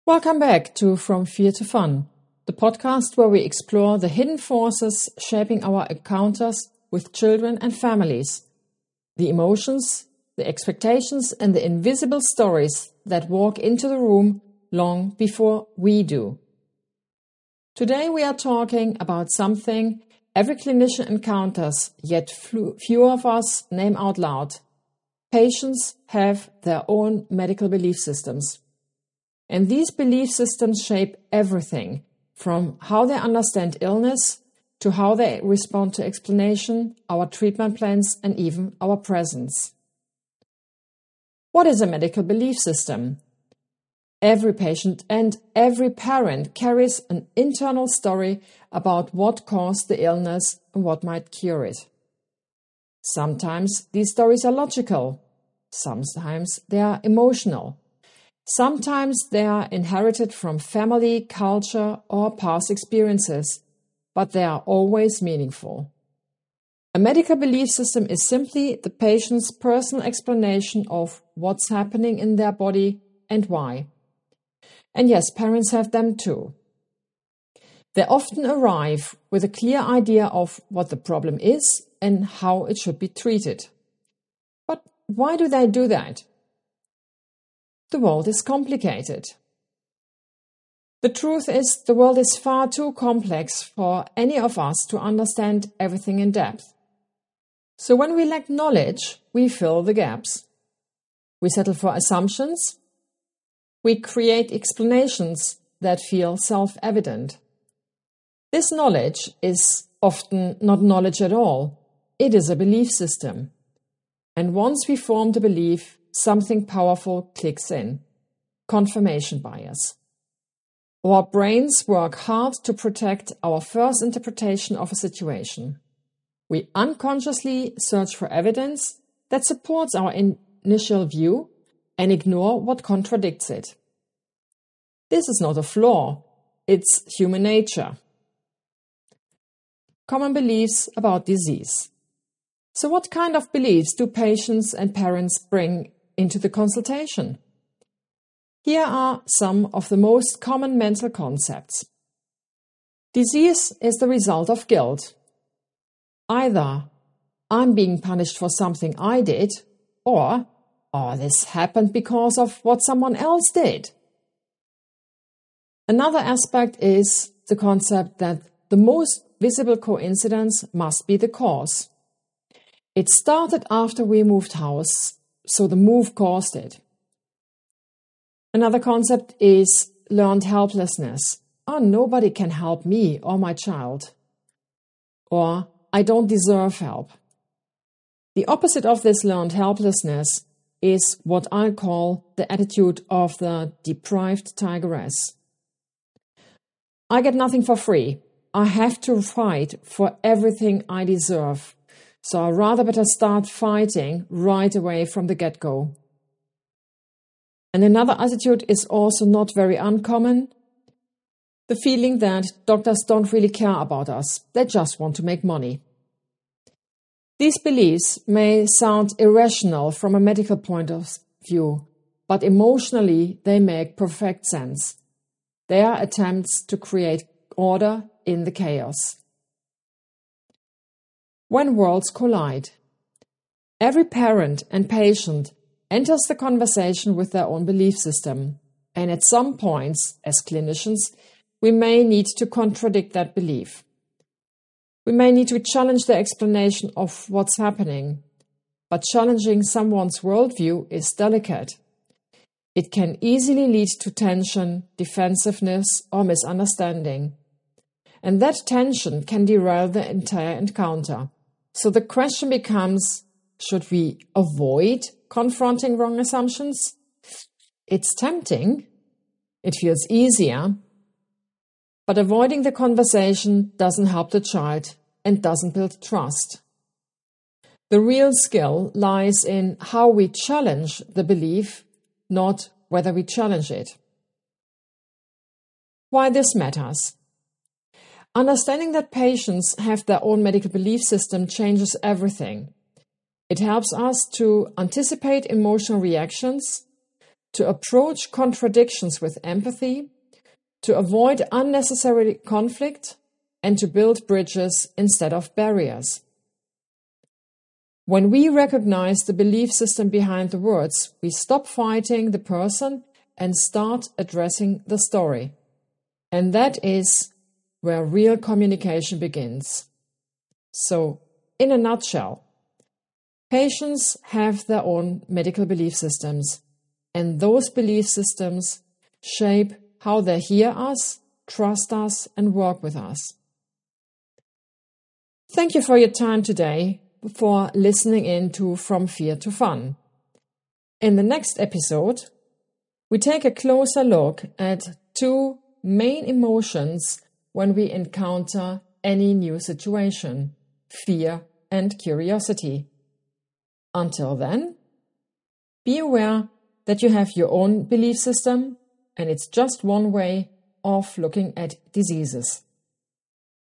Welcome back to From Fear to Fun, the podcast where we explore the hidden forces shaping our encounters with children and families, the emotions, the expectations, and the invisible stories that walk into the room long before we do. Today we are talking about something every clinician encounters, yet few of us name out loud. Patients have their own medical belief systems. And these belief systems shape everything, from how they understand illness to how they respond to explanation, our treatment plans, and even our presence. What is a medical belief system? Every patient and every parent carries an internal story about what caused the illness and what might cure it. Sometimes these stories are logical, sometimes they are emotional. Sometimes they are inherited from family, culture, or past experiences, but they are always meaningful. A medical belief system is simply the patient's personal explanation of what's happening in their body and why. And yes, parents have them too. They often arrive with a clear idea of what the problem is and how it should be treated. But why do they do that? The world is complicated. The truth is, the world is far too complex for any of us to understand everything in depth. So when we lack knowledge, we fill the gaps. We settle for assumptions. We create explanations that feel self-evident. This knowledge is often not knowledge at all. It is a belief system. And once we form the belief, something powerful clicks in. Confirmation bias. Our brains work hard to protect our first interpretation of a situation. We unconsciously search for evidence that supports our initial view and ignore what contradicts it. This is not a flaw, it's human nature. Common beliefs about disease. So what kind of beliefs do patients and parents bring into the consultation? Here are some of the most common mental concepts. Disease is the result of guilt. Either I'm being punished for something I did, or this happened because of what someone else did. Another aspect is the concept that the most visible coincidence must be the cause. It started after we moved house, so the move caused it. Another concept is learned helplessness. Nobody can help me or my child. Or I don't deserve help. The opposite of this learned helplessness is what I call the attitude of the deprived tigress. I get nothing for free. I have to fight for everything I deserve. So I'd rather better start fighting right away from the get-go. And another attitude is also not very uncommon. The feeling that doctors don't really care about us. They just want to make money. These beliefs may sound irrational from a medical point of view, but emotionally they make perfect sense. They are attempts to create order in the chaos. When worlds collide. Every parent and patient enters the conversation with their own belief system, and at some points, as clinicians, we may need to contradict that belief. We may need to challenge the explanation of what's happening, but challenging someone's worldview is delicate. It can easily lead to tension, defensiveness, or misunderstanding. And that tension can derail the entire encounter. So the question becomes, should we avoid confronting wrong assumptions? It's tempting. It feels easier. But avoiding the conversation doesn't help the child and doesn't build trust. The real skill lies in how we challenge the belief, not whether we challenge it. Why this matters? Understanding that patients have their own medical belief system changes everything. It helps us to anticipate emotional reactions, to approach contradictions with empathy, to avoid unnecessary conflict, and to build bridges instead of barriers. When we recognize the belief system behind the words, we stop fighting the person and start addressing the story. And that is where real communication begins. So, in a nutshell, patients have their own medical belief systems, and those belief systems shape how they hear us, trust us, and work with us. Thank you for your time today, for listening in to From Fear to Fun. In the next episode, we take a closer look at two main emotions when we encounter any new situation: fear and curiosity. Until then, be aware that you have your own belief system, and it's just one way of looking at diseases.